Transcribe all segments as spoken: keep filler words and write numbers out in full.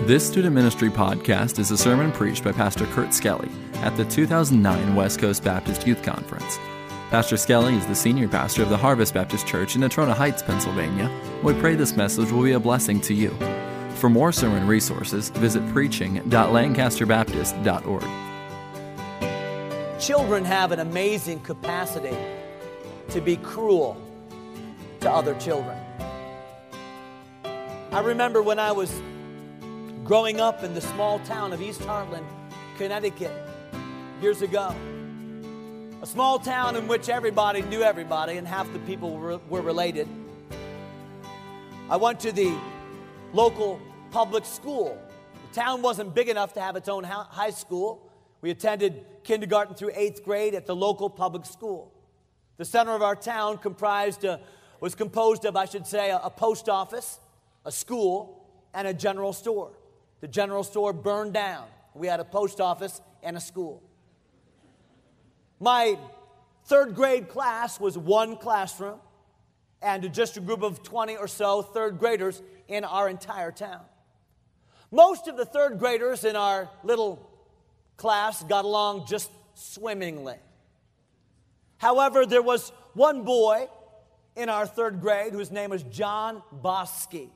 This student ministry podcast is a sermon preached by Pastor Kurt Skelly at the two thousand nine West Coast Baptist Youth Conference. Pastor Skelly is the senior pastor of the Harvest Baptist Church in Natrona Heights, Pennsylvania. We pray this message will be a blessing to you. For more sermon resources, visit preaching dot lancaster baptist dot org. Children have an amazing capacity to be cruel to other children. I remember when I was growing up in the small town of East Hartland, Connecticut, years ago. A small town in which everybody knew everybody and half the people were, were related. I went to the local public school. The town wasn't big enough to have its own high school. We attended kindergarten through eighth grade at the local public school. The center of our town comprised a, was composed of, I should say, a, a post office, a school, and a general store. The general store burned down. We had a post office and a school. My third grade class was one classroom and just a group of twenty or so third graders in our entire town. Most of the third graders in our little class got along just swimmingly. However, there was one boy in our third grade whose name was John Bosky.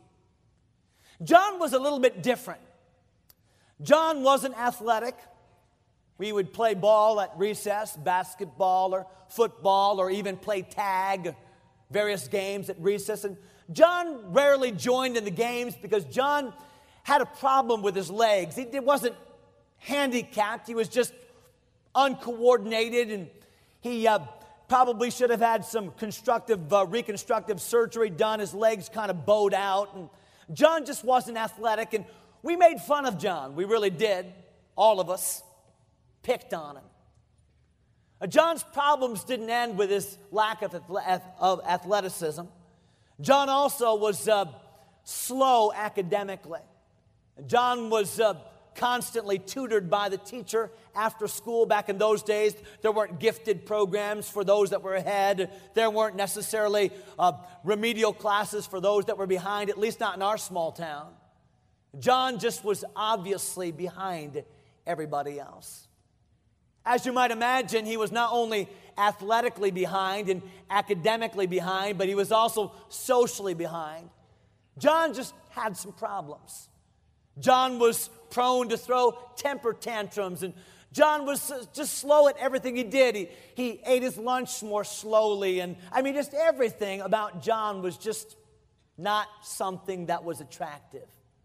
John was a little bit different. John wasn't athletic. We would play ball at recess, basketball or football, or even play tag, various games at recess. And John rarely joined in the games because John had a problem with his legs. He wasn't handicapped. He was just uncoordinated, and he uh, probably should have had some constructive, uh, reconstructive surgery done. His legs kind of bowed out, and John just wasn't athletic, and we made fun of John. We really did. All of us picked on him. Uh, John's problems didn't end with his lack of, athle- of athleticism. John also was uh, slow academically. John was uh, constantly tutored by the teacher after school. Back in those days, there weren't gifted programs for those that were ahead. There weren't necessarily uh, remedial classes for those that were behind, at least not in our small town. John just was obviously behind everybody else. As you might imagine, he was not only athletically behind and academically behind, but he was also socially behind. John just had some problems. John was prone to throw temper tantrums, and John was just slow at everything he did. He, he ate his lunch more slowly, and I mean, just everything about John was just not something that was attractive.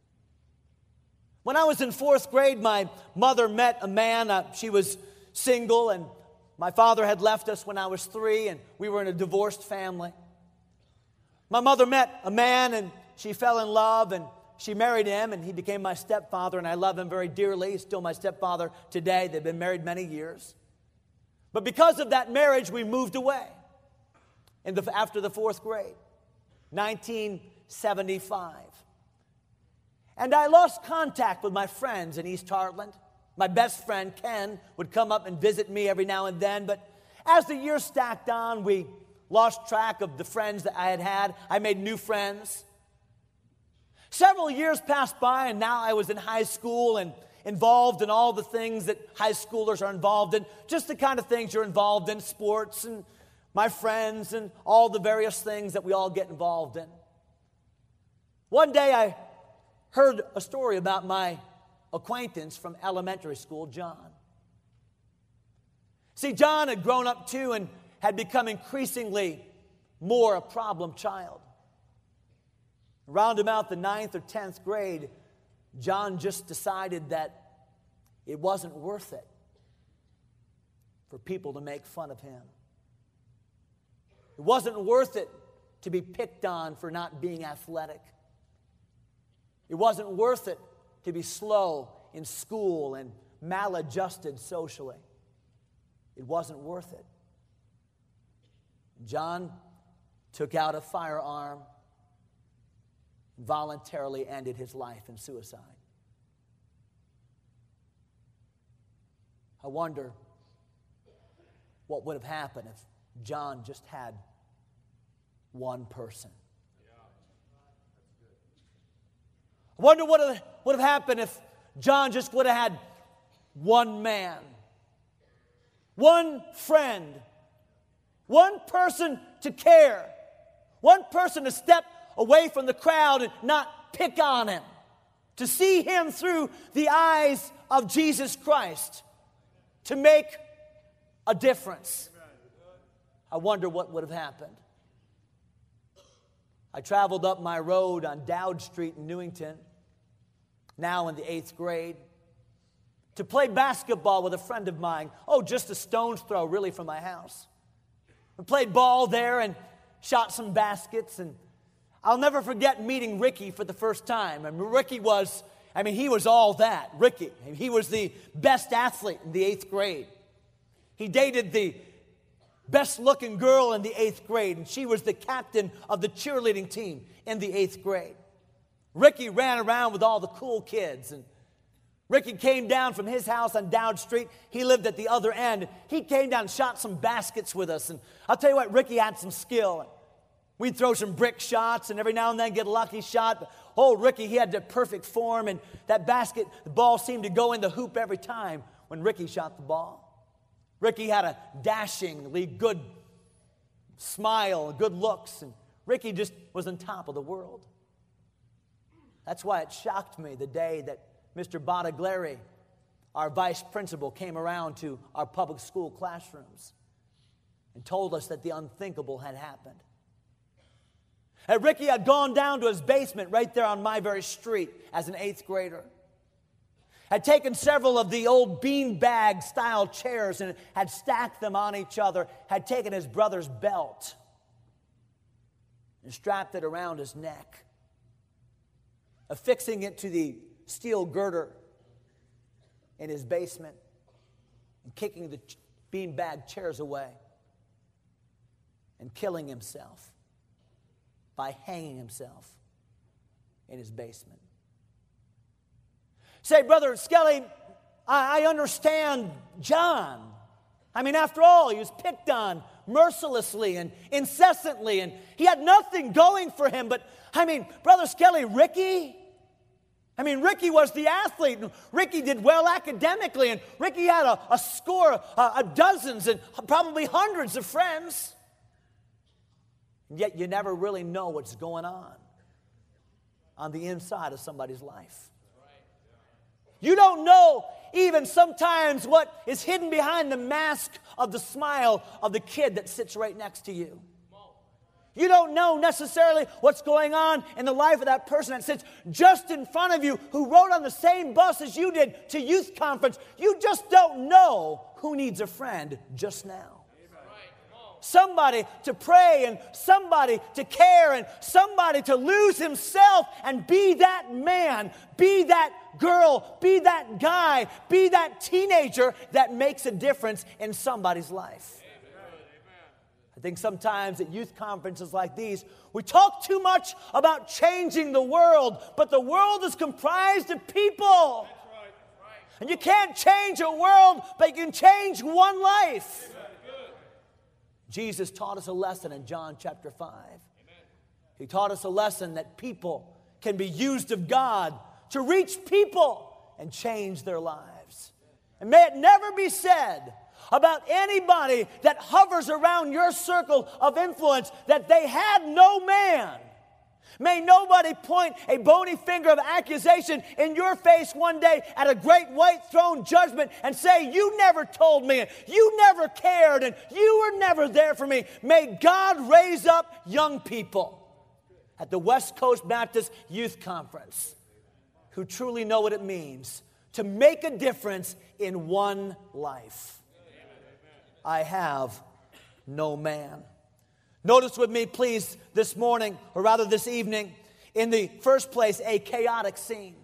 When I was in fourth grade, my mother met a man. Uh, she was single, and my father had left us when I was three, and we were in a divorced family. My mother met a man, and she fell in love, and she married him, and he became my stepfather, and I love him very dearly. He's still my stepfather today. They've been married many years. But because of that marriage, we moved away in the, after the fourth grade, nineteen seventy-five. And I lost contact with my friends in East Hartland. My best friend, Ken, would come up and visit me every now and then. But as the years stacked on, we lost track of the friends that I had had. I made new friends. Several years passed by, and now I was in high school and involved in all the things that high schoolers are involved in, just the kind of things you're involved in, sports and my friends and all the various things that we all get involved in. One day I heard a story about my acquaintance from elementary school, John. See, John had grown up too and had become increasingly more a problem child. Around about the ninth or tenth grade, John just decided that it wasn't worth it for people to make fun of him. It wasn't worth it to be picked on for not being athletic. It wasn't worth it to be slow in school and maladjusted socially. It wasn't worth it. John took out a firearm, voluntarily ended his life in suicide. I wonder what would have happened if John just had one person. I wonder what would have happened if John just would have had one man, one friend, one person to care, one person to step away from the crowd and not pick on him, to see him through the eyes of Jesus Christ, to make a difference. I wonder what would have happened. I traveled up my road on Dowd Street in Newington, now in the eighth grade, to play basketball with a friend of mine. Oh, just a stone's throw, really, from my house. We played ball there and shot some baskets, and I'll never forget meeting Ricky for the first time. I mean, Ricky was, I mean, he was all that. Ricky, he was the best athlete in the eighth grade. He dated the best-looking girl in the eighth grade, and she was the captain of the cheerleading team in the eighth grade. Ricky ran around with all the cool kids, and Ricky came down from his house on Dowd Street. He lived at the other end. He came down and shot some baskets with us, and I'll tell you what, Ricky had some skill. We'd throw some brick shots, and every now and then get a lucky shot. But, oh, Ricky, he had the perfect form, and that basket, the ball seemed to go in the hoop every time when Ricky shot the ball. Ricky had a dashingly good smile, good looks, and Ricky just was on top of the world. That's why it shocked me the day that Mister Badaglari, our vice principal, came around to our public school classrooms and told us that the unthinkable had happened. And Ricky had gone down to his basement right there on my very street as an eighth grader. Had taken several of the old beanbag style chairs and had stacked them on each other, had taken his brother's belt and strapped it around his neck, affixing it to the steel girder in his basement and kicking the beanbag chairs away and killing himself by hanging himself in his basement. Say, Brother Skelly, I, I understand John. I mean, after all, he was picked on mercilessly and incessantly, and he had nothing going for him. But, I mean, Brother Skelly, Ricky? I mean, Ricky was the athlete, and Ricky did well academically, and Ricky had a, a score uh, of dozens and probably hundreds of friends. And yet you never really know what's going on on the inside of somebody's life. You don't know even sometimes what is hidden behind the mask of the smile of the kid that sits right next to you. You don't know necessarily what's going on in the life of that person that sits just in front of you, who rode on the same bus as you did to youth conference. You just don't know who needs a friend just now. Somebody to pray, and somebody to care, and somebody to lose himself and be that man, be that girl, be that guy, be that teenager that makes a difference in somebody's life. I think sometimes at youth conferences like these, we talk too much about changing the world, but the world is comprised of people. And you can't change a world, but you can change one life. Jesus taught us a lesson in John chapter five. He taught us a lesson that people can be used of God to reach people and change their lives. And may it never be said about anybody that hovers around your circle of influence that they had no man. May nobody point a bony finger of accusation in your face one day at a great white throne judgment and say, you never told me, you never cared, and you were never there for me. May God raise up young people at the West Coast Baptist Youth Conference who truly know what it means to make a difference in one life. I have no man. Notice with me, please, this morning, or rather this evening, in the first place, a chaotic scene.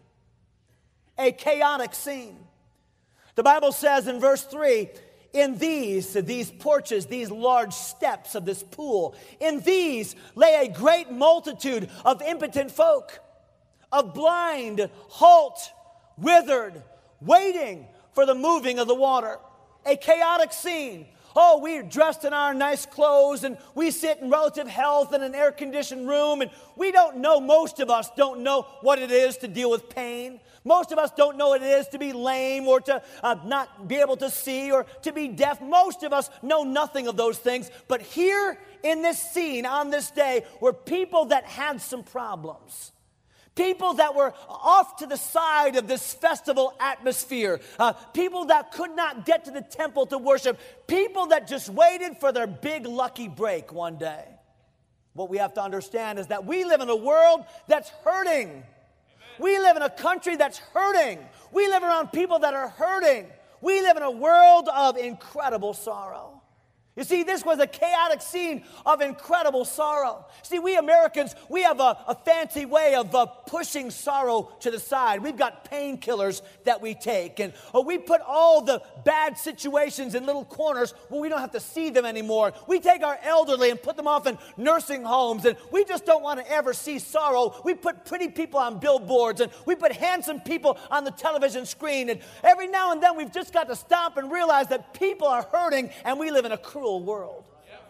A chaotic scene. The Bible says in verse three, in these, these porches, these large steps of this pool, in these lay a great multitude of impotent folk, of blind, halt, withered, waiting for the moving of the water. A chaotic scene. Oh, we're dressed in our nice clothes and we sit in relative health in an air-conditioned room, and we don't know, most of us don't know what it is to deal with pain. Most of us don't know what it is to be lame or to uh, not be able to see or to be deaf. Most of us know nothing of those things. But here in this scene on this day were people that had some problems. People that were off to the side of this festival atmosphere. Uh, people that could not get to the temple to worship. People that just waited for their big lucky break one day. What we have to understand is that we live in a world that's hurting. Amen. We live in a country that's hurting. We live around people that are hurting. We live in a world of incredible sorrow. You see, this was a chaotic scene of incredible sorrow. See, we Americans, we have a, a fancy way of uh, pushing sorrow to the side. We've got painkillers that we take, and or we put all the bad situations in little corners where we don't have to see them anymore. We take our elderly and put them off in nursing homes, and we just don't want to ever see sorrow. We put pretty people on billboards, and we put handsome people on the television screen, and every now and then we've just got to stop and realize that people are hurting, and we live in a cruel world.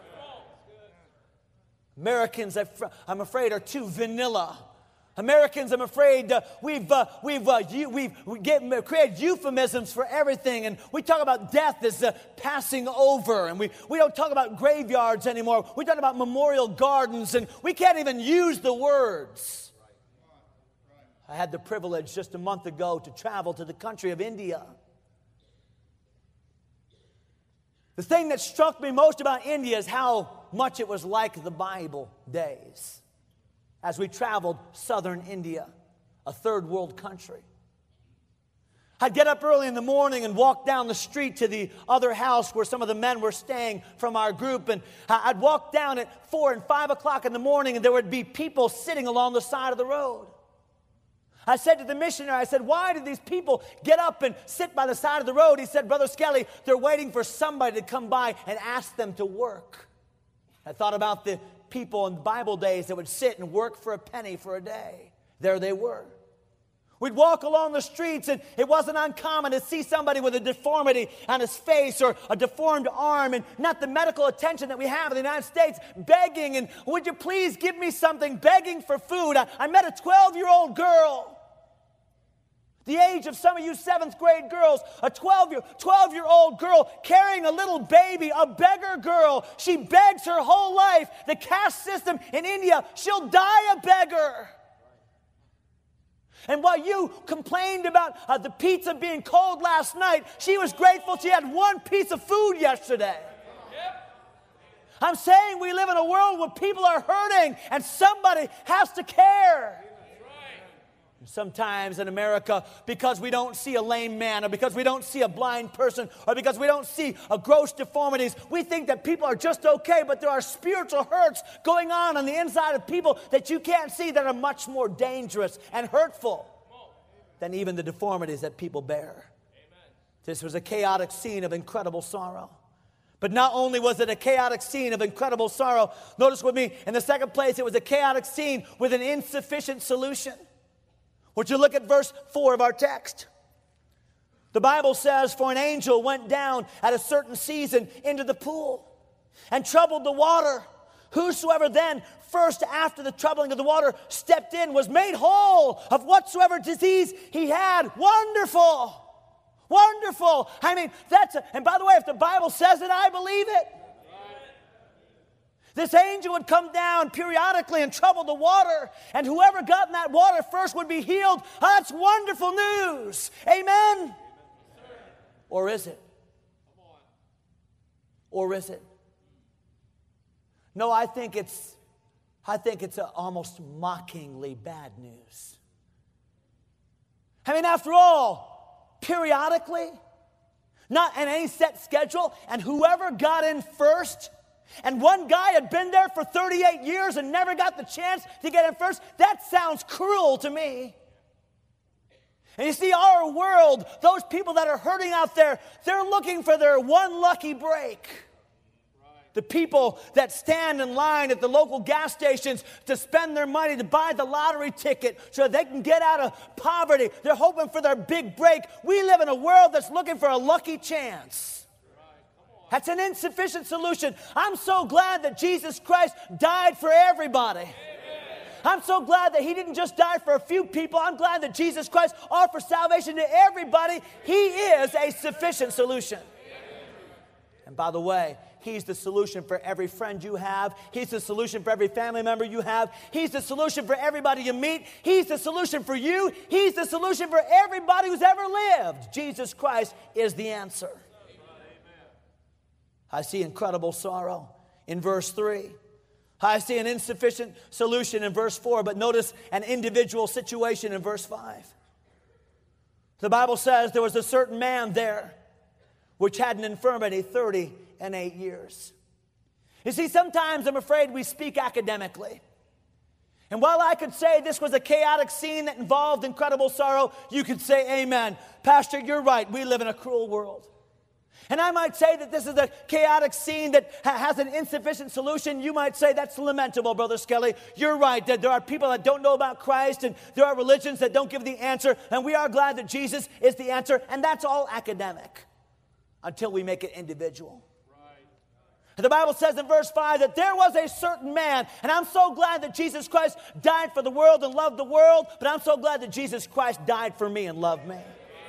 Americans, I'm afraid, are too vanilla. Americans, I'm afraid, uh, we've uh, we've uh, you, we've we get, created euphemisms for everything, and we talk about death as uh, passing over, and we, we don't talk about graveyards anymore. We talk about memorial gardens, and we can't even use the words. I had the privilege just a month ago to travel to the country of India. The thing that struck me most about India is how much it was like the Bible days as we traveled southern India, a third world country. I'd get up early in the morning and walk down the street to the other house where some of the men were staying from our group, and I'd walk down at four and five o'clock in the morning, and there would be people sitting along the side of the road. I said to the missionary, I said, why did these people get up and sit by the side of the road? He said, Brother Skelly, they're waiting for somebody to come by and ask them to work. I thought about the people in the Bible days that would sit and work for a penny for a day. There they were. We'd walk along the streets, and it wasn't uncommon to see somebody with a deformity on his face or a deformed arm, and not the medical attention that we have in the United States, begging, and would you please give me something, begging for food. I, I met a twelve-year-old girl, the age of some of you seventh grade girls, a twelve-year-old girl carrying a little baby, a beggar girl. She begs her whole life. The caste system in India, she'll die a beggar. And while you complained about uh, the pizza being cold last night, she was grateful she had one piece of food yesterday. I'm saying we live in a world where people are hurting and somebody has to care. Sometimes in America, because we don't see a lame man, or because we don't see a blind person, or because we don't see a gross deformities, we think that people are just okay, but there are spiritual hurts going on on the inside of people that you can't see that are much more dangerous and hurtful than even the deformities that people bear. Amen. This was a chaotic scene of incredible sorrow. But not only was it a chaotic scene of incredible sorrow, notice with me, in the second place, it was a chaotic scene with an insufficient solution. Would you look at verse four of our text? The Bible says, for an angel went down at a certain season into the pool and troubled the water. Whosoever then, first after the troubling of the water, stepped in was made whole of whatsoever disease he had. Wonderful. Wonderful. I mean, that's, a, and by the way, if the Bible says it, I believe it. This angel would come down periodically and trouble the water, and whoever got in that water first would be healed. Oh, that's wonderful news. Amen? Or is it? Or is it? No, I think it's, I think it's a almost mockingly bad news. I mean, after all, periodically, not in any set schedule, and whoever got in first, and one guy had been there for thirty-eight years and never got the chance to get in first, that sounds cruel to me. And you see, our world, those people that are hurting out there, they're looking for their one lucky break. The people that stand in line at the local gas stations to spend their money to buy the lottery ticket so they can get out of poverty, they're hoping for their big break. We live in a world that's looking for a lucky chance. That's an insufficient solution. I'm so glad that Jesus Christ died for everybody. I'm so glad that he didn't just die for a few people. I'm glad that Jesus Christ offers salvation to everybody. He is a sufficient solution. And by the way, he's the solution for every friend you have. He's the solution for every family member you have. He's the solution for everybody you meet. He's the solution for you. He's the solution for everybody who's ever lived. Jesus Christ is the answer. I see incredible sorrow in verse three. I see an insufficient solution in verse four, but notice an individual situation in verse five. The Bible says there was a certain man there which had an infirmity thirty and eight years. You see, sometimes I'm afraid we speak academically. And while I could say this was a chaotic scene that involved incredible sorrow, you could say, amen. Pastor, you're right. We live in a cruel world. And I might say that this is a chaotic scene that ha- has an insufficient solution. You might say that's lamentable, Brother Skelly. You're right, that there are people that don't know about Christ, and there are religions that don't give the answer, and we are glad that Jesus is the answer, and that's all academic until we make it individual. Right. The Bible says in verse five that there was a certain man, and I'm so glad that Jesus Christ died for the world and loved the world, but I'm so glad that Jesus Christ died for me and loved me.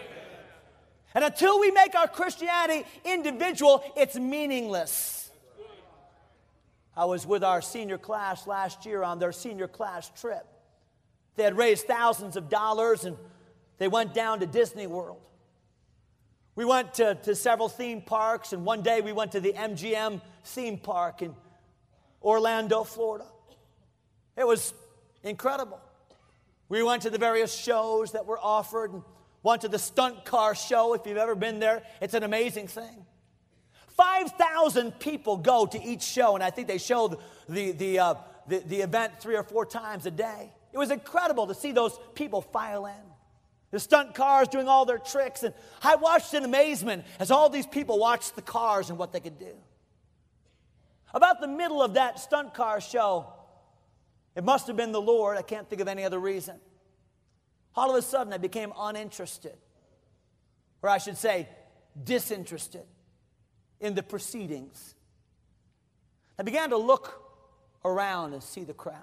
And until we make our Christianity individual, it's meaningless. I was with our senior class last year on their senior class trip. They had raised thousands of dollars and they went down to Disney World. We went to, to several theme parks, and one day we went to the M G M theme park in Orlando, Florida. It was incredible. We went to the various shows that were offered and went to the stunt car show. If you've ever been there, it's an amazing thing. five thousand people go to each show, and I think they show the, the, the, uh, the, the event three or four times a day. It was incredible to see those people file in. The stunt cars doing all their tricks, and I watched in amazement as all these people watched the cars and what they could do. About the middle of that stunt car show, it must have been the Lord. I can't think of any other reason. All of a sudden, I became uninterested, or I should say, disinterested in the proceedings. I began to look around and see the crowd.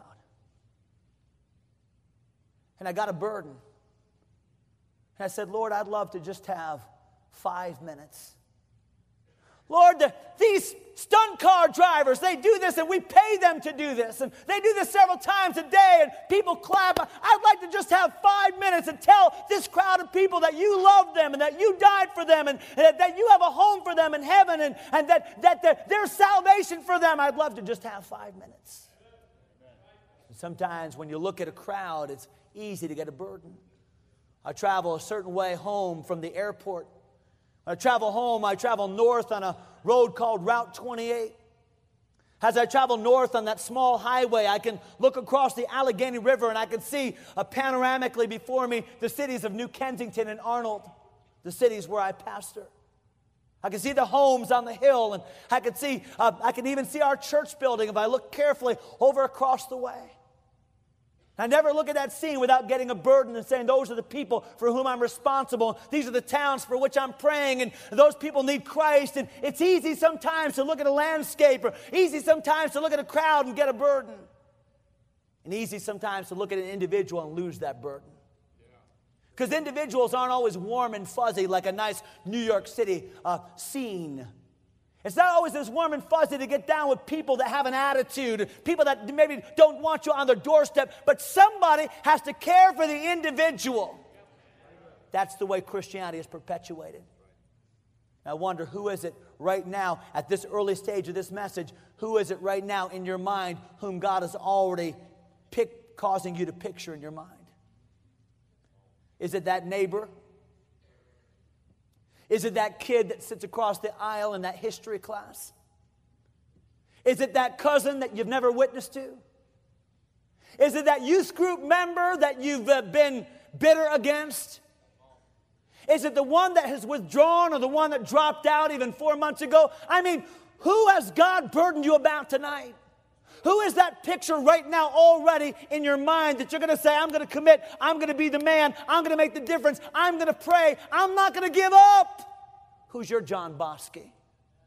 And I got a burden. And I said, Lord, I'd love to just have five minutes. Lord, the, these stunt car drivers, they do this and we pay them to do this. And they do this several times a day and people clap. I'd like to just have five minutes and tell this crowd of people that you love them and that you died for them and, and that you have a home for them in heaven and, and that, that there, there's salvation for them. I'd love to just have five minutes. And sometimes when you look at a crowd, it's easy to get a burden. I travel a certain way home from the airport. When I travel home, I travel north on a road called Route twenty-eight. As I travel north on that small highway, I can look across the Allegheny River and I can see uh, panoramically before me the cities of New Kensington and Arnold, the cities where I pastor. I can see the homes on the hill, and I can see, uh, I can even see our church building if I look carefully over across the way. I never look at that scene without getting a burden and saying, those are the people for whom I'm responsible. These are the towns for which I'm praying, and those people need Christ. And it's easy sometimes to look at a landscape, or easy sometimes to look at a crowd and get a burden. And easy sometimes to look at an individual and lose that burden. Because individuals aren't always warm and fuzzy like a nice New York City uh, scene. It's not always as warm and fuzzy to get down with people that have an attitude, people that maybe don't want you on their doorstep, but somebody has to care for the individual. That's the way Christianity is perpetuated. I wonder, who is it right now at this early stage of this message, who is it right now in your mind whom God is already pick, causing you to picture in your mind? Is it that neighbor? Is it that kid that sits across the aisle in that history class? Is it that cousin that you've never witnessed to? Is it that youth group member that you've uh, been bitter against? Is it the one that has withdrawn or the one that dropped out even four months ago? I mean, who has God burdened you about tonight? Who is that picture right now already in your mind that you're going to say, I'm going to commit, I'm going to be the man, I'm going to make the difference, I'm going to pray, I'm not going to give up? Who's your John Bosky?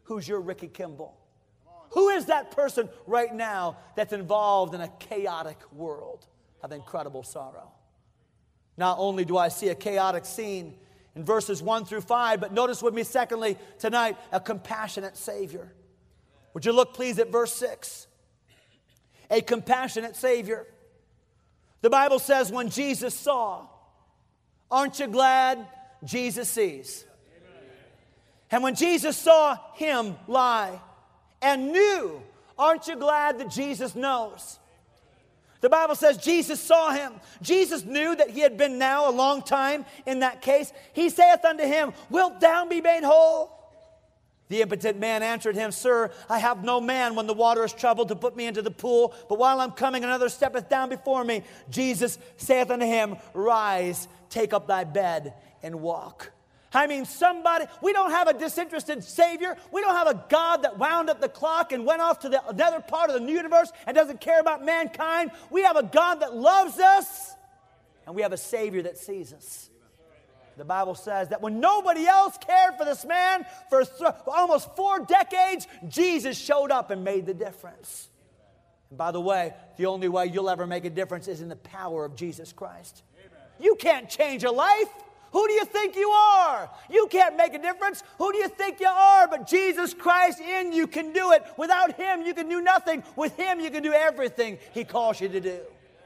Who's your Ricky Kimball? Who is that person right now that's involved in a chaotic world of incredible sorrow? Not only do I see a chaotic scene in verses one through five, but notice with me, secondly, tonight, a compassionate Savior. Would you look, please, at verse six? A compassionate Savior. The Bible says when Jesus saw, aren't you glad Jesus sees? And when Jesus saw him lie and knew, aren't you glad that Jesus knows? The Bible says Jesus saw him. Jesus knew that he had been now a long time in that case. He saith unto him, wilt thou be made whole? The impotent man answered him, Sir, I have no man when the water is troubled to put me into the pool, but while I'm coming another steppeth down before me. Jesus saith unto him, Rise, take up thy bed and walk. I mean, somebody, we don't have a disinterested Savior. We don't have a God that wound up the clock and went off to the another part of the universe and doesn't care about mankind. We have a God that loves us, and we have a Savior that sees us. The Bible says that when nobody else cared for this man for th- almost four decades, Jesus showed up and made the difference. And by the way, the only way you'll ever make a difference is in the power of Jesus Christ. You can't change a life. Who do you think you are? You can't make a difference. Who do you think you are? But Jesus Christ in you can do it. Without him, you can do nothing. With him, you can do everything he calls you to do.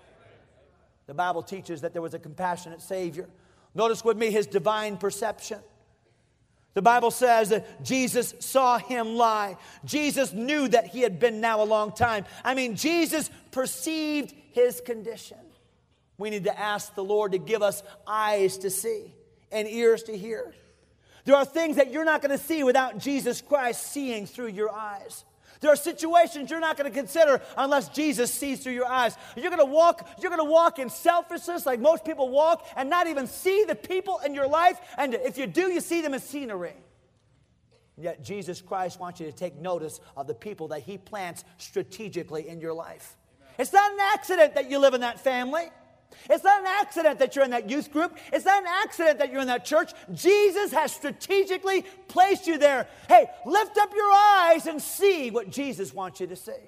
The Bible teaches that there was a compassionate Savior. Notice with me his divine perception. The Bible says that Jesus saw him lie. Jesus knew that he had been now a long time. I mean, Jesus perceived his condition. We need to ask the Lord to give us eyes to see and ears to hear. There are things that you're not going to see without Jesus Christ seeing through your eyes. There are situations you're not going to consider unless Jesus sees through your eyes. You're going to walk, you're going to walk in selfishness like most people walk and not even see the people in your life. And if you do, you see them as scenery. Yet Jesus Christ wants you to take notice of the people that he plants strategically in your life. Amen. It's not an accident that you live in that family. It's not an accident that you're in that youth group. It's not an accident that you're in that church. Jesus has strategically placed you there. Hey, lift up your eyes and see what Jesus wants you to see.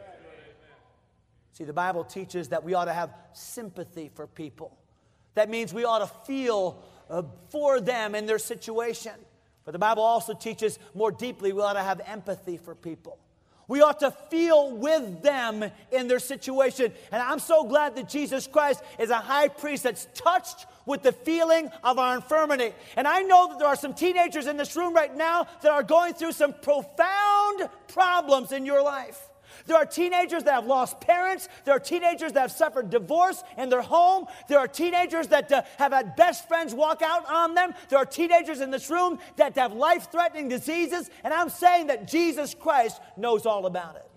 See, the Bible teaches that we ought to have sympathy for people. That means we ought to feel uh, for them in their situation. But the Bible also teaches more deeply we ought to have empathy for people. We ought to feel with them in their situation. And I'm so glad that Jesus Christ is a high priest that's touched with the feeling of our infirmity. And I know that there are some teenagers in this room right now that are going through some profound problems in your life. There are teenagers that have lost parents. There are teenagers that have suffered divorce in their home. There are teenagers that uh, have had best friends walk out on them. There are teenagers in this room that have life-threatening diseases. And I'm saying that Jesus Christ knows all about it.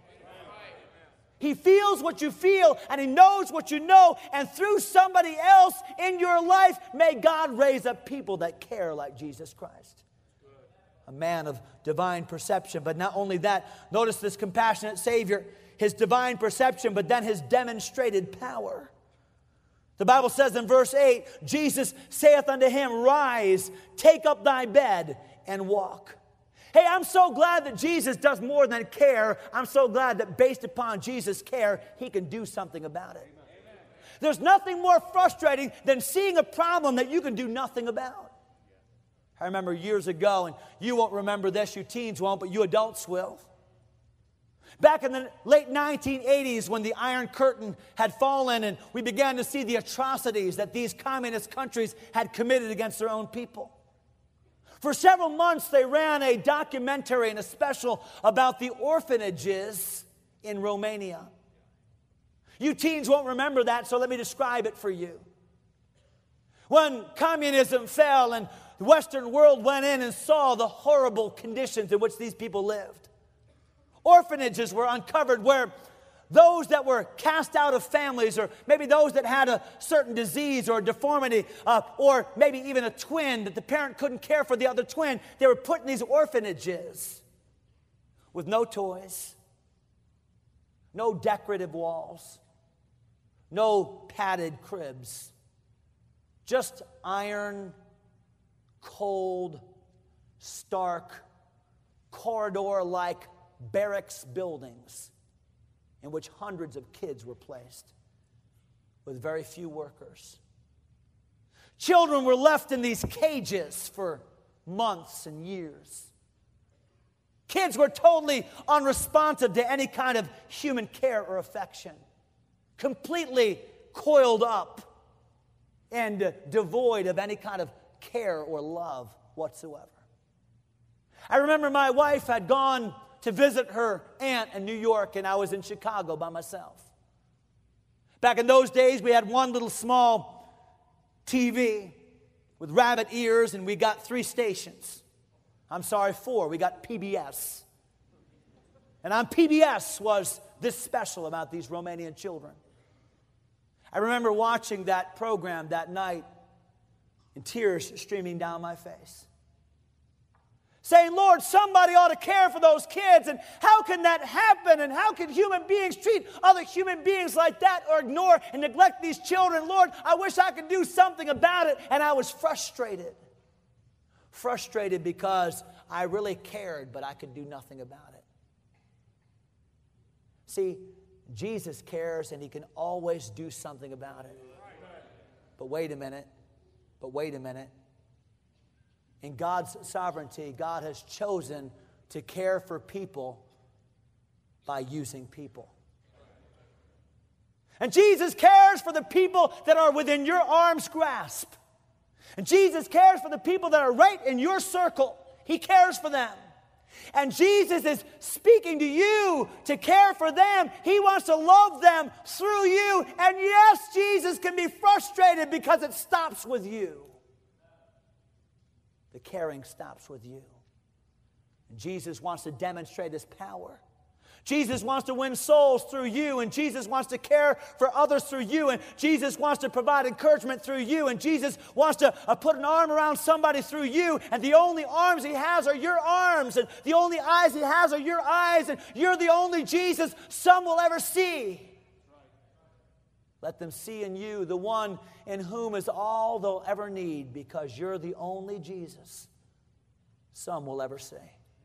He feels what you feel, and he knows what you know. And through somebody else in your life, may God raise up people that care like Jesus Christ. A man of divine perception. But not only that, notice this compassionate Savior, his divine perception, but then his demonstrated power. The Bible says in verse eight, Jesus saith unto him, Rise, take up thy bed, and walk. Hey, I'm so glad that Jesus does more than care. I'm so glad that based upon Jesus' care, he can do something about it. Amen. There's nothing more frustrating than seeing a problem that you can do nothing about. I remember years ago, and you won't remember this, you teens won't, but you adults will. Back in the late nineteen eighties, when the Iron Curtain had fallen and we began to see the atrocities that these communist countries had committed against their own people. For several months, they ran a documentary and a special about the orphanages in Romania. You teens won't remember that, so let me describe it for you. When communism fell and the Western world went in and saw the horrible conditions in which these people lived. Orphanages were uncovered where those that were cast out of families, or maybe those that had a certain disease or deformity, uh, or maybe even a twin that the parent couldn't care for the other twin, they were put in these orphanages with no toys, no decorative walls, no padded cribs, just iron, cold, stark, corridor-like barracks buildings in which hundreds of kids were placed with very few workers. Children were left in these cages for months and years. Kids were totally unresponsive to any kind of human care or affection, completely coiled up and devoid of any kind of care or love whatsoever. I remember my wife had gone to visit her aunt in New York, and I was in Chicago by myself. Back in those days, we had one little small T V with rabbit ears, and we got three stations. I'm sorry, four. We got P B S. And on P B S was this special about these Romanian children. I remember watching that program that night and tears streaming down my face, saying, Lord, somebody ought to care for those kids, and how can that happen, and how can human beings treat other human beings like that or ignore and neglect these children? Lord, I wish I could do something about it. And I was frustrated. Frustrated because I really cared, but I could do nothing about it. See, Jesus cares, and he can always do something about it. But wait a minute. But wait a minute. In God's sovereignty, God has chosen to care for people by using people. And Jesus cares for the people that are within your arm's grasp. And Jesus cares for the people that are right in your circle. He cares for them. And Jesus is speaking to you to care for them. He wants to love them through you. And yes, Jesus can be frustrated because it stops with you. The caring stops with you. And Jesus wants to demonstrate his power. Jesus wants to win souls through you, and Jesus wants to care for others through you, and Jesus wants to provide encouragement through you, and Jesus wants to uh, put an arm around somebody through you, and the only arms he has are your arms, and the only eyes he has are your eyes, and you're the only Jesus some will ever see. Let them see in you the one in whom is all they'll ever need, because you're the only Jesus some will ever see.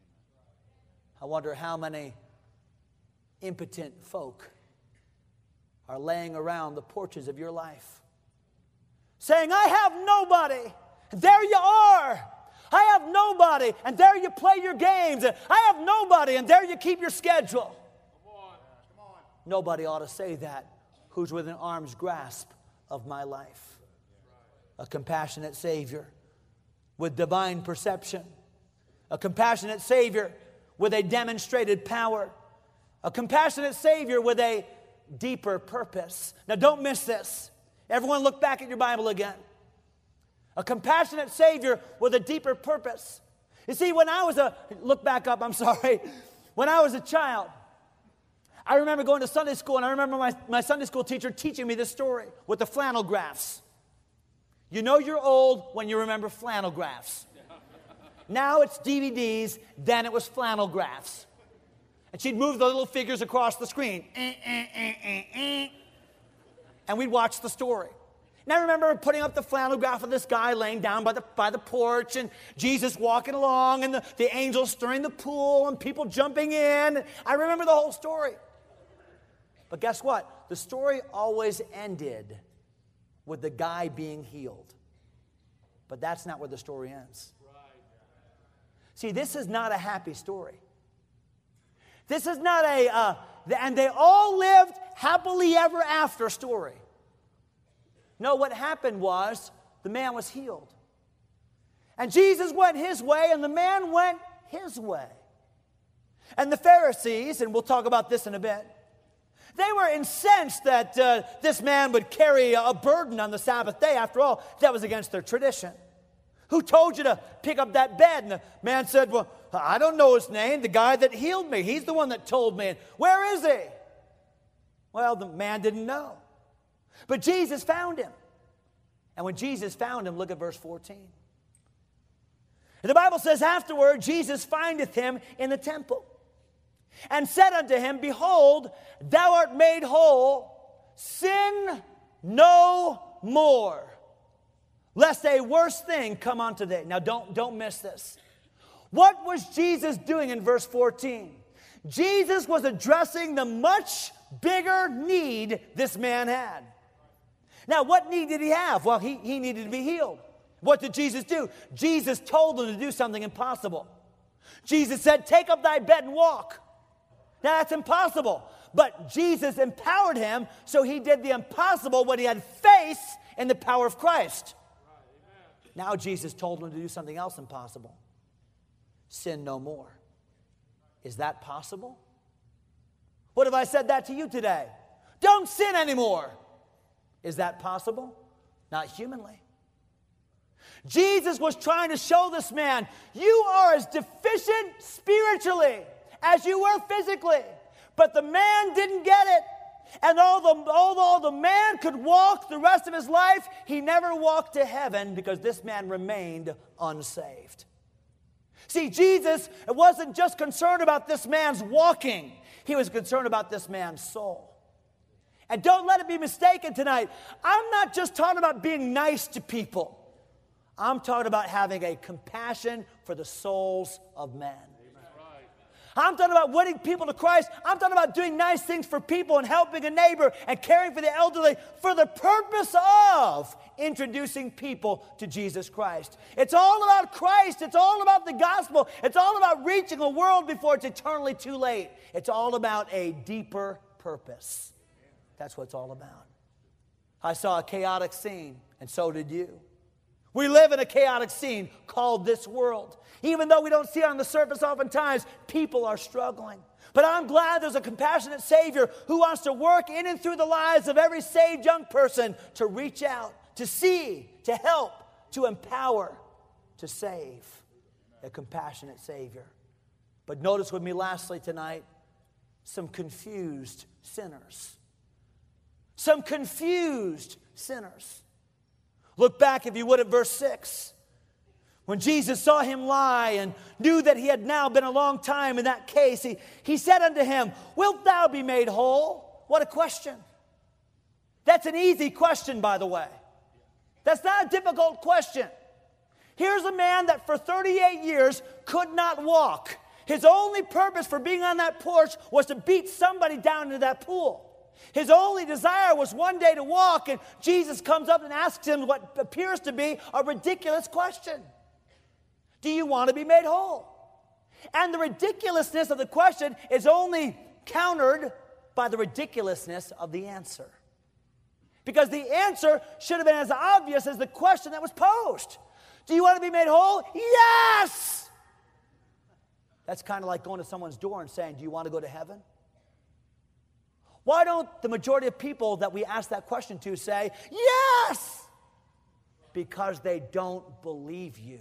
I wonder how many impotent folk are laying around the porches of your life, saying, I have nobody, and there you are. I have nobody, and there you play your games. I have nobody, and there you keep your schedule. Come on. Come on. Nobody ought to say that who's within arm's grasp of my life. A compassionate Savior with divine perception. A compassionate Savior with a demonstrated power. A compassionate Savior with a deeper purpose. Now don't miss this. Everyone look back at your Bible again. A compassionate Savior with a deeper purpose. You see, when I was a, look back up, I'm sorry. When I was a child, I remember going to Sunday school, and I remember my, my Sunday school teacher teaching me this story with the flannel graphs. You know you're old when you remember flannel graphs. Now it's D V Ds, then it was flannel graphs. And she'd move the little figures across the screen. Eh, eh, eh, eh, eh. And we'd watch the story. And I remember putting up the flannel graph of this guy laying down by the, by the porch, and Jesus walking along, and the, the angels stirring the pool, and people jumping in. I remember the whole story. But guess what? The story always ended with the guy being healed. But that's not where the story ends. See, this is not a happy story. This is not a, uh, and they all lived happily ever after story. No, what happened was the man was healed. And Jesus went his way, and the man went his way. And the Pharisees, and we'll talk about this in a bit, they were incensed that uh, this man would carry a burden on the Sabbath day. After all, that was against their tradition. Who told you to pick up that bed? And the man said, well, I don't know his name. The guy that healed me. He's the one that told me. Where is he? Well, the man didn't know. But Jesus found him. And when Jesus found him, look at verse fourteen. And the Bible says, afterward, Jesus findeth him in the temple, and said unto him, behold, thou art made whole. Sin no more, lest a worse thing come unto thee. Now don't, don't miss this. What was Jesus doing in verse fourteen? Jesus was addressing the much bigger need this man had. Now, what need did he have? Well, he, he needed to be healed. What did Jesus do? Jesus told him to do something impossible. Jesus said, take up thy bed and walk. Now, that's impossible. But Jesus empowered him, so he did the impossible when he had faith in the power of Christ. Now Jesus told him to do something else impossible. Sin no more. Is that possible? What if I said that to you today? Don't sin anymore. Is that possible? Not humanly. Jesus was trying to show this man, you are as deficient spiritually as you were physically. But the man didn't get it. And although, although the man could walk the rest of his life, he never walked to heaven because this man remained unsaved. See, Jesus wasn't just concerned about this man's walking. He was concerned about this man's soul. And don't let it be mistaken tonight. I'm not just talking about being nice to people. I'm talking about having a compassion for the souls of men. I'm talking about winning people to Christ. I'm talking about doing nice things for people and helping a neighbor and caring for the elderly for the purpose of introducing people to Jesus Christ. It's all about Christ. It's all about the gospel. It's all about reaching a world before it's eternally too late. It's all about a deeper purpose. That's what it's all about. I saw a chaotic scene, and so did you. We live in a chaotic scene called this world. Even though we don't see it on the surface oftentimes, people are struggling. But I'm glad there's a compassionate Savior who wants to work in and through the lives of every saved young person to reach out, to see, to help, to empower, to save. A compassionate Savior. But notice with me lastly tonight, some confused sinners. Some confused sinners. Look back, if you would, at verse six. When Jesus saw him lie and knew that he had now been a long time in that case, he, he said unto him, wilt thou be made whole? What a question. That's an easy question, by the way. That's not a difficult question. Here's a man that for thirty-eight years could not walk. His only purpose for being on that porch was to beat somebody down into that pool. His only desire was one day to walk, and Jesus comes up and asks him what appears to be a ridiculous question. Do you want to be made whole? And the ridiculousness of the question is only countered by the ridiculousness of the answer. Because the answer should have been as obvious as the question that was posed. Do you want to be made whole? Yes! That's kind of like going to someone's door and saying, do you want to go to heaven? Why don't the majority of people that we ask that question to say, yes? Because they don't believe you.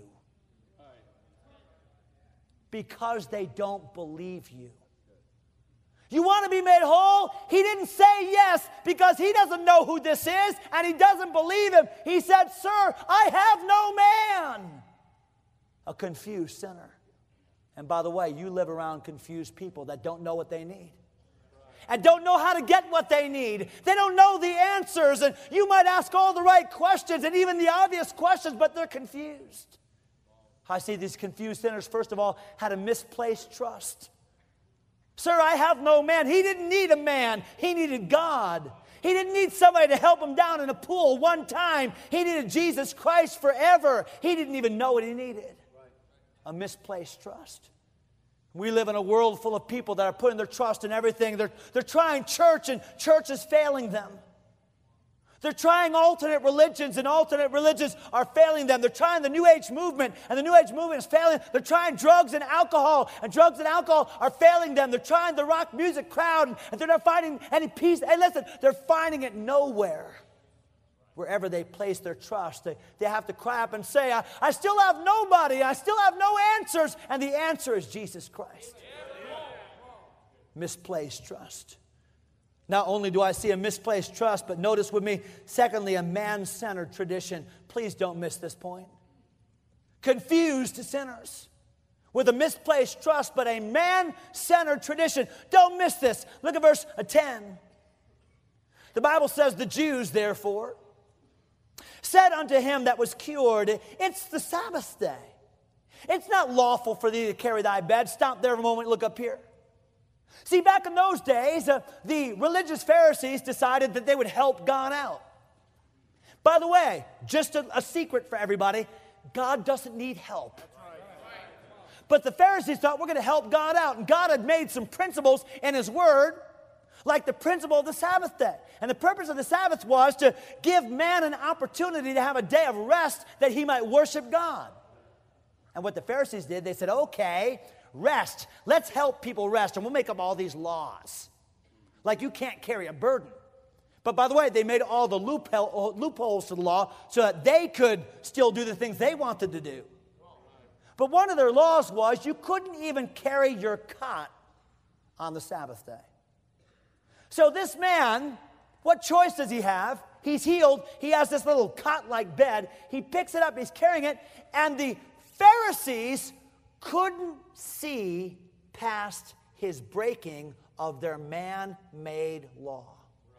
Because they don't believe you. You want to be made whole? He didn't say yes because he doesn't know who this is and he doesn't believe him. He said, sir, I have no man. A confused sinner. And by the way, you live around confused people that don't know what they need. And don't know how to get what they need. They don't know the answers. And you might ask all the right questions and even the obvious questions, but they're confused. I see these confused sinners, first of all, had a misplaced trust. Sir, I have no man. He didn't need a man. He needed God. He didn't need somebody to help him down in a pool one time. He needed Jesus Christ forever. He didn't even know what he needed. A misplaced trust. We live in a world full of people that are putting their trust in everything. They're, they're trying church, and church is failing them. They're trying alternate religions, and alternate religions are failing them. They're trying the New Age movement, and the New Age movement is failing. They're trying drugs and alcohol, and drugs and alcohol are failing them. They're trying the rock music crowd, and they're not finding any peace. Hey, listen, they're finding it nowhere. Wherever they place their trust, they, they have to cry up and say, I, I still have nobody. I still have no answers. And the answer is Jesus Christ. Misplaced trust. Not only do I see a misplaced trust, but notice with me, secondly, a man-centered tradition. Please don't miss this point. Confused sinners with a misplaced trust, but a man-centered tradition. Don't miss this. Look at verse ten. The Bible says, the Jews, therefore, said unto him that was cured, it's the Sabbath day. It's not lawful for thee to carry thy bed. Stop there for a moment, look up here. See, back in those days, uh, the religious Pharisees decided that they would help God out. By the way, just a, a secret for everybody, God doesn't need help. But the Pharisees thought, we're going to help God out. And God had made some principles in His Word, like the principle of the Sabbath day. And the purpose of the Sabbath was to give man an opportunity to have a day of rest that he might worship God. And what the Pharisees did, they said, okay, rest. Let's help people rest, and we'll make up all these laws. Like you can't carry a burden. But by the way, they made all the loophole, loopholes to the law so that they could still do the things they wanted to do. But one of their laws was you couldn't even carry your cot on the Sabbath day. So this man, what choice does he have? He's healed. He has this little cot-like bed. He picks it up. He's carrying it. And the Pharisees couldn't see past his breaking of their man-made law.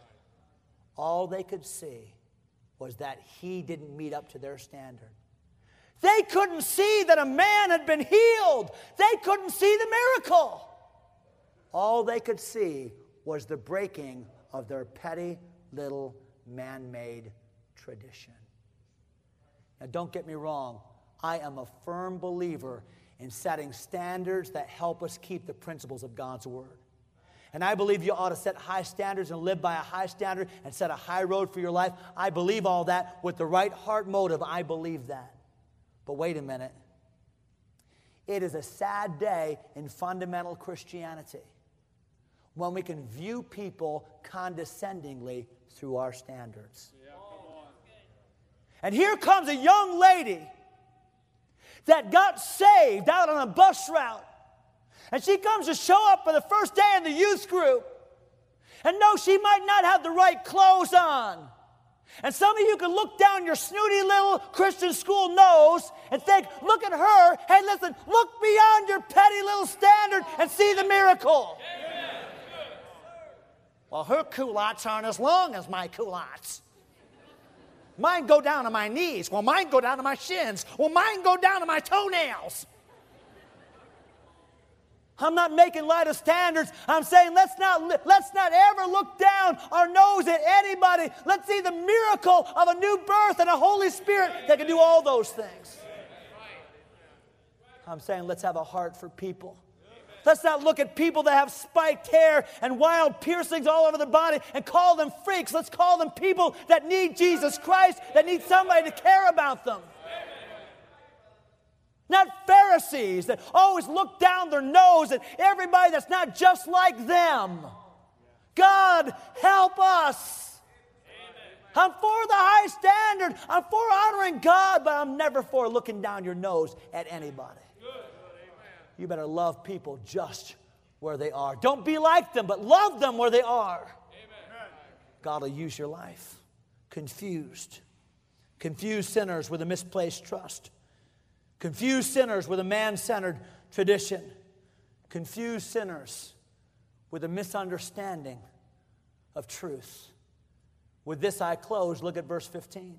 All they could see was that he didn't meet up to their standard. They couldn't see that a man had been healed. They couldn't see the miracle. All they could see was the breaking of their petty little man-made tradition. Now, don't get me wrong. I am a firm believer in setting standards that help us keep the principles of God's Word. And I believe you ought to set high standards and live by a high standard and set a high road for your life. I believe all that with the right heart motive. I believe that. But wait a minute. It is a sad day in fundamental Christianity when we can view people condescendingly through our standards. Yeah, come on. And here comes a young lady that got saved out on a bus route. And she comes to show up for the first day in the youth group. And no, she might not have the right clothes on. And some of you can look down your snooty little Christian school nose and think, look at her. Hey, listen, look beyond your petty little standard and see the miracle. Amen. Well, her culottes aren't as long as my culottes. Mine go down to my knees. Well, mine go down to my shins. Well, mine go down to my toenails. I'm not making light of standards. I'm saying let's not, let's not ever look down our nose at anybody. Let's see the miracle of a new birth and a Holy Spirit that can do all those things. I'm saying let's have a heart for people. Let's not look at people that have spiked hair and wild piercings all over their body and call them freaks. Let's call them people that need Jesus Christ, that need somebody to care about them. Not Pharisees that always look down their nose at everybody that's not just like them. God, help us. I'm for the high standard. I'm for honoring God, but I'm never for looking down your nose at anybody. You better love people just where they are. Don't be like them, but love them where they are. God will use your life. Confused. Confused sinners with a misplaced trust. Confused sinners with a man-centered tradition. Confused sinners with a misunderstanding of truth. With this I close. Look at verse fifteen.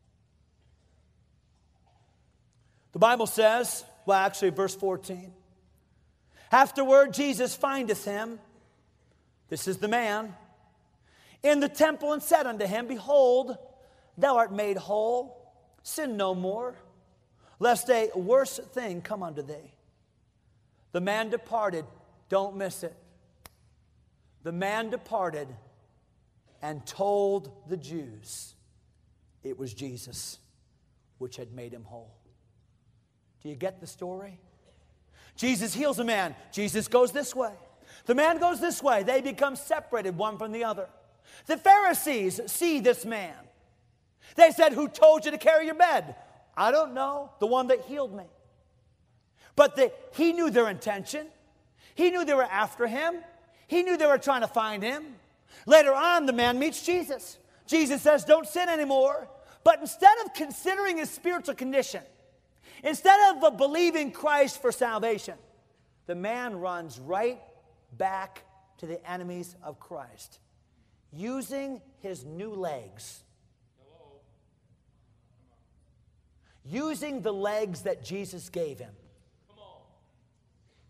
The Bible says, well, actually, verse fourteen. Afterward, Jesus findeth him, this is the man, in the temple and said unto him, Behold, thou art made whole. Sin no more, lest a worse thing come unto thee. The man departed. Don't miss it. The man departed and told the Jews it was Jesus which had made him whole. Do you get the story? Jesus heals a man. Jesus goes this way. The man goes this way. They become separated one from the other. The Pharisees see this man. They said, who told you to carry your bed? I don't know. The one that healed me. But the, he knew their intention. He knew they were after him. He knew they were trying to find him. Later on, the man meets Jesus. Jesus says, don't sin anymore. But instead of considering his spiritual condition, instead of believing Christ for salvation, the man runs right back to the enemies of Christ, using his new legs. Using the legs that Jesus gave him.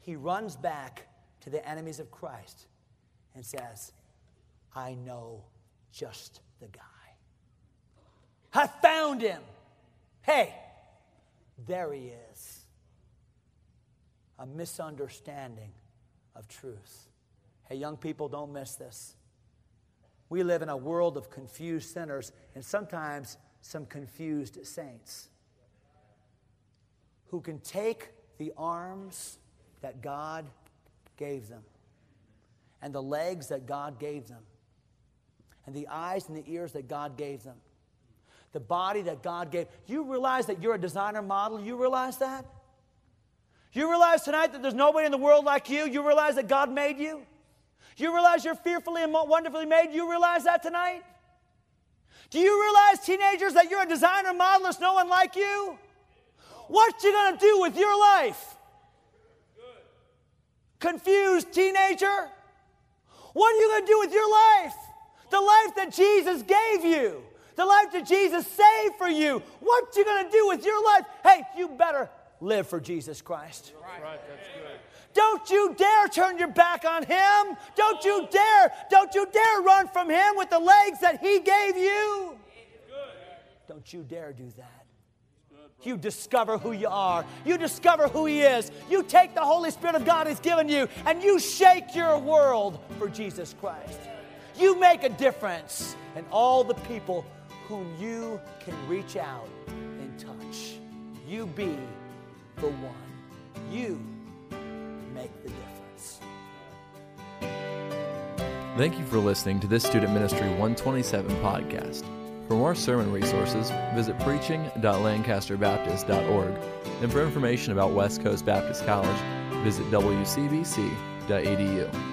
he runs back to the enemies of Christ and says, I know just the guy. I found him. Hey, there he is. A misunderstanding of truth. Hey, young people, don't miss this. We live in a world of confused sinners and sometimes some confused saints who can take the arms that God gave them and the legs that God gave them and the eyes and the ears that God gave them, the body that God gave. You realize that you're a designer model? You realize that? You realize tonight that there's nobody in the world like you? You realize that God made you? You realize you're fearfully and wonderfully made? You realize that tonight? Do you realize, teenagers, that you're a designer model? There's no one like you? What you going to do with your life? Confused teenager? What are you going to do with your life? The life that Jesus gave you. The life that Jesus saved for you. What you going to do with your life? Hey, you better live for Jesus Christ. Right, right, that's good. Don't you dare turn your back on him. Don't you dare, don't you dare run from him with the legs that he gave you. Don't you dare do that. You discover who you are. You discover who he is. You take the Holy Spirit of God he's given you and you shake your world for Jesus Christ. You make a difference in all the people whom you can reach out and touch. You be the one. You make the difference. Thank you for listening to this Student Ministry one twenty-seven podcast. For more sermon resources, visit preaching dot lancaster baptist dot org. And for information about West Coast Baptist College, visit w c b c dot e d u.